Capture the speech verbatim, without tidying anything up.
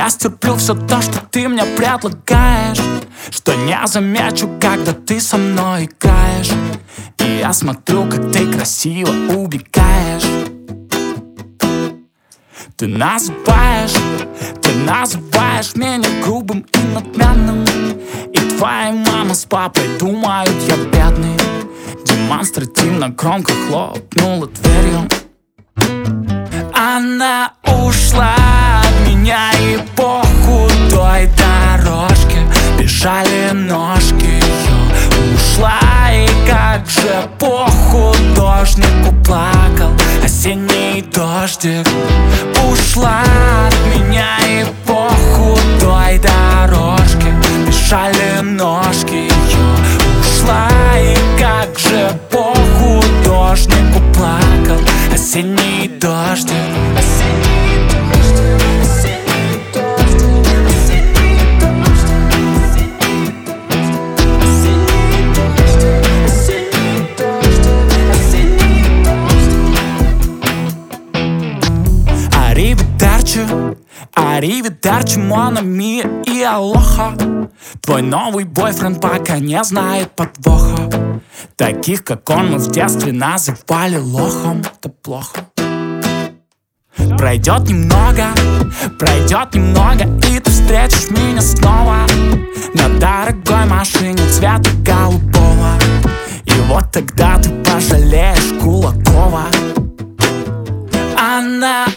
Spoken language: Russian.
Я стерплю все то, что ты мне предлагаешь, что не замечу, когда ты со мной играешь. И я смотрю, как ты красиво убегаешь. Ты называешь, ты называешь меня грубым и надменным. И твоя мама с папой думают, я бедный. Демонстративно громко хлопнула дверью. Она ушла от меня, и по худой дорожке бежали ножки ее. Ушла, и как же по художнику плакал осенний дождик. Ушла от меня, и по худой дорожке бежали ножки ее. Ушла, и как же по художнику плакал осенний дождик. Осенний дождик, осенний дождик, осенний дождик, осенний дождик, осенний дождик. Аривидерчи, аривидерчи, мон ами и алоха. Твой новый бойфренд пока не знает подвоха. Таких, как он, мы в детстве называли лохом. Это плохо. Пройдет немного, пройдет немного, и ты встретишь меня снова на дорогой машине цвета голубого. И вот тогда ты пожалеешь Кулакова. Она